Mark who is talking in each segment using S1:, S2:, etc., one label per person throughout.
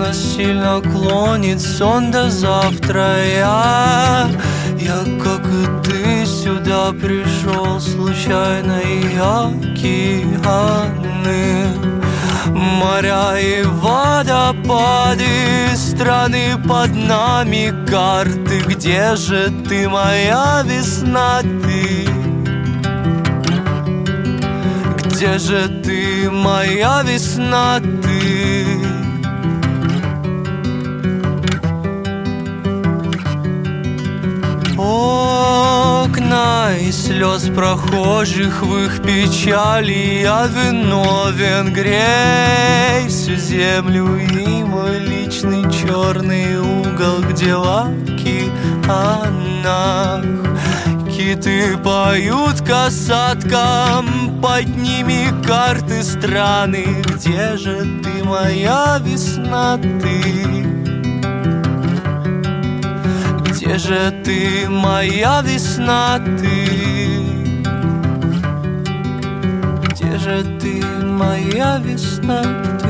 S1: нас сильно клонит сон до завтра. Я, как и ты, сюда пришел случайно. И океаны, моря и водопады, страны под нами, карты. Где же ты, моя весна, ты? Где же ты, моя весна, ты? Окна и слез прохожих в их печали я виновен. Грей всю землю и мой личный черный угол, где в океанах киты поют касаткам, под ними карты страны. Где же ты, моя весна, ты? Где же ты, моя весна, ты? Где же ты, моя весна, ты?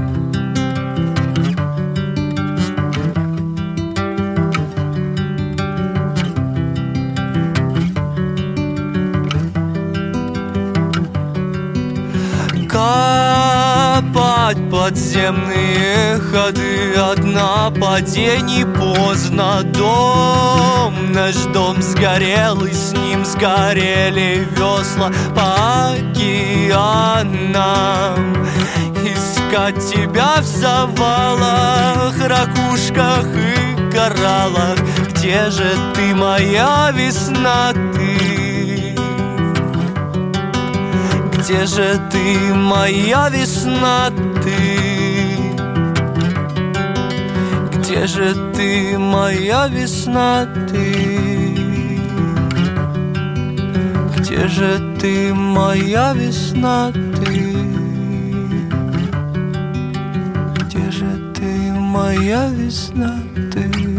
S1: Копать подземные ходы, от нападений поздно. Дом, наш дом сгорел, и с ним сгорели весла по океанам. Искать тебя в завалах, ракушках и кораллах. Где же ты, моя весна, ты? Где же ты, моя весна, ты? Где же ты, моя весна, ты? Где же ты, моя весна, ты? Где же ты, моя весна, ты?